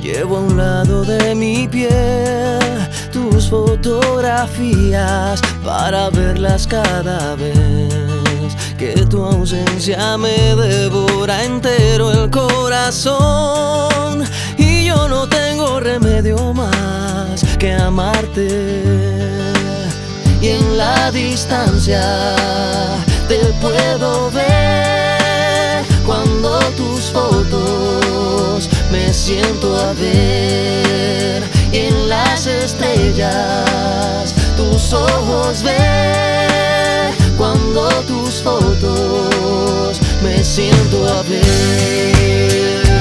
Llevo a un lado de mi piel tus fotografías para verlas cada vez que tu ausencia me devora entero el corazón. Y yo no tengo remedio más que amarte. Y en la distancia te puedo ver cuando tus fotos me siento a ver. Y en las estrellas tus ojos ver cuando tus fotos me siento a ver.